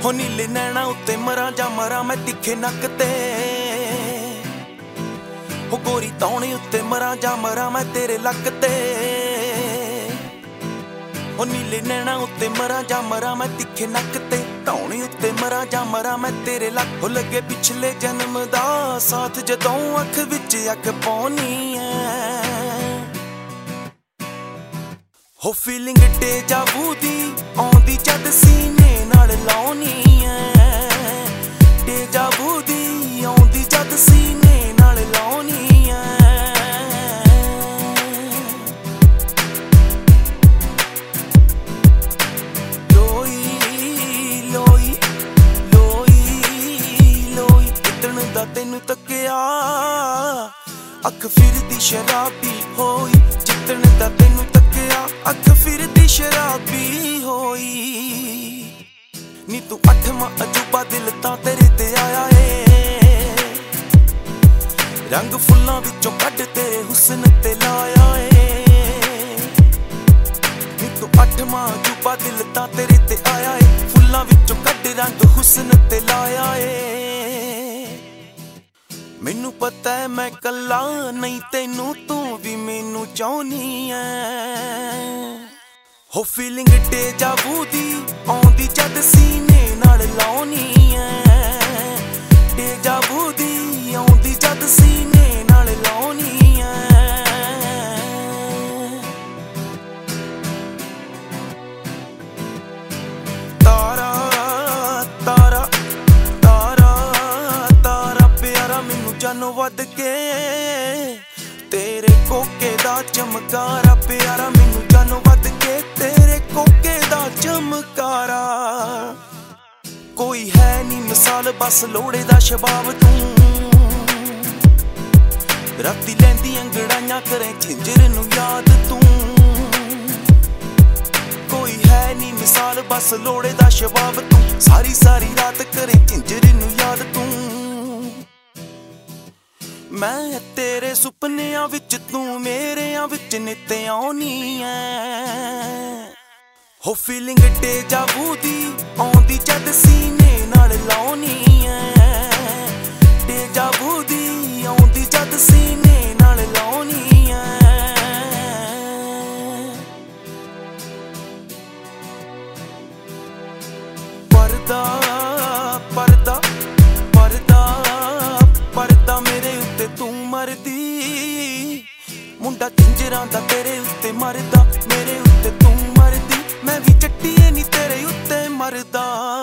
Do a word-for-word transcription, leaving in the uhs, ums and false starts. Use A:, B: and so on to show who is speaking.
A: ਹੋ ਨੀਲੇ ਨੈਣਾ ਉੱਤੇ ਮਰਾਂ ਜਾਂ ਮਰਾਂ ਮੈਂ ਤਿੱਖੇ ਨੱਕ ਤੇ, ਹੋ ਗੋਰੀ ਤੌਣੇ ਉੱਤੇ ਮਰਾਂ ਜਾਂ ਮਰਾਂ ਮੈਂ ਤੇਰੇ ਲੱਕ ਤੇ, ਹੋ ਨੀਲੇ ਨੈਣਾ ਉੱਤੇ ਮਰਾਂ ਜਾਂ ਮਰਾਂ ਮੈਂ ਤਿੱਖੇ ਨੱਕ ਤੇ, ਧੌਣੇ ਉੱਤੇ ਮਰਾਂ ਜਾਂ ਮਰਾਂ ਮੈਂ ਤੇਰੇ ਲੱਕ। ਹੋ ਲੱਗੇ ਪਿਛਲੇ ਜਨਮ ਦਾ ਸਾਥ ਜਦੋਂ ਅੱਖ ਵਿੱਚ ਅੱਖ ਪਾਉਣੀ ਐ, ਹੋ ਫੀਲਿੰਗ ਡੇਜਾਵੂ ਦੀ ਆਉਂਦੀ ਜਦ ਸੀਨੇ ਨਾਲ ਲਾਉਣੀ ਐ, ਡੇਜਾਵੂ ਦੀ ਆਉਂਦੀ ਜਦ ਸੀਨੇ ਨਾਲ ਲਾਉਣੀ ਐ। ਲੋਈ ਲੋਈ ਲੋਈ ਲੋਈ ਜਿੱਦਣ ਦਾ ਤੈਨੂੰ ਤੱਕਿਆ ਅੱਖ ਫਿਰਦੀ ਸ਼ਰਾਬੀ ਹੋਈ, ਜਿੱਦਣ ਦਾ ਤੈਨੂੰ ਤੱਕਿਆ ਅੱਖ ਫਿਰਦੀ ਸ਼ਰਾਬੀ ਹੋਈ। ਨੀ ਤੂੰ ਅੱਠਵਾਂ ਅਜੂਬਾ ਦਿਲ ਤਾਂ ਤੇਰੇ ਤੇ ਆਇਆ ਏ, ਰੰਗ ਫੁੱਲਾਂ ਵਿੱਚੋਂ ਕੱਢ ਤੇਰੇ ਹੁਸਨ ਤੇ ਲਾਇਆ ਏ। ਨੀ ਤੂੰ ਅੱਠਵਾਂ ਅਜੂਬਾ ਦਿਲ ਤਾਂ ਤੇਰੇ ਤੇ ਆਇਆ ਏ, ਫੁੱਲਾਂ ਵਿੱਚੋਂ ਕੱਢ ਰੰਗ ਹੁਸਨ ਤੇ ਲਾਇਆ ਏ। ਮੈਨੂੰ ਪਤਾ ਹੈ ਮੈਂ ਕੱਲਾ ਨਹੀਂ ਤੈਨੂੰ ਤੂੰ ਵੀ ਮੈਨੂੰ ਚਾਹੁੰਨੀ ਐ, ਹੋ ਫੀਲਿੰਗ ਡੇਜਾਵੂ ਦੀ ਆਉਂਦੀ ਜਦ ਸੀਨੇ ਨਾਲ ਲਾਉਣੀ ਐ, ਡੇਜਾਵੂ ਦੀ ਆਉਂਦੀ ਜਦ ਸੀਨੇ ਨਾਲ ਲਾਉਣੀ ਐ। ਤਾਰਾ ਤਾਰਾ ਤਾਰਾ ਤਾਰਾ ਪਿਆਰਾ ਮੈਨੂੰ ਜਾਨੋਂ ਵੱਧ ਕੇ, ਤੇਰੇ ਕੋਕੇ ਦਾ ਚਮਕਾਰਾ ਪਿਆਰਾ ਮੈਨੂੰ ਜਾਨੋਂ ਵੱਧ ਕੇ, ਤੇਰੇ ਕੋਕੇ ਦਾ ਚਮਕਾਰਾ। ਕੋਈ ਹੈ ਨੀ ਮਿਸਾਲ ਬਸ ਲੋੜੇ ਦਾ ਸ਼ਬਾਬ ਤੂੰ, ਰਾਤੀ ਲੈਂਦੀ ਅੰਗੜਾਈਆਂ ਕਰੇ ਝਿੰਜਰ ਨੂੰ ਯਾਦ ਤੂੰ। ਕੋਈ ਹੈ ਨੀ ਮਿਸਾਲ ਬਸ ਲੋੜੇ ਦਾ ਸ਼ਬਾਬ ਤੂੰ, ਸਾਰੀ ਸਾਰੀ ਰਾਤ ਕਰੇ ਝਿੰਜਰ ਨੂੰ ਯਾਦ ਤੂੰ। ਮੈਂ ਤੇਰੇ ਸੁਪਨਿਆਂ ਵਿੱਚ ਤੂੰ ਮੇਰਿਆਂ ਵਿੱਚ ਨਿੱਤ ਆਉਣੀ ਐ, ਹੋ ਫੀਲਿੰਗ ਡੇਜਾਵੂ ਦੀ ਆਉਂਦੀ ਜਦ ਸੀਨੇ ਨਾਲ ਲਾਉਣੀ ਐ, ਡੇਜਾਵੂ ਦੀ ਆਉਂਦੀ ਜਦ ਸੀਨੇ ਨਾਲ ਲਾਉਣੀ ਐ। ਪਰਦਾ ਪਰਦਾ ਪਰਦਾ ਪਰਦਾ ਮੇਰੇ ਉੱਤੇ ਤੂੰ ਮਰਦੀ, ਮੁੰਡਾ ਕਿੰਜਰਾਂ ਦਾ ਤੇਰੇ ਉੱਤੇ ਮਰਦਾ, ਮੇਰੇ ਉੱਤੇ ਤੂੰ ਮਰਦੀ, ਮੈਂ ਵੀ ਚੱਟੀਏ ਨੀ ਤੇਰੇ ਉੱਤੇ ਮਰਦਾ।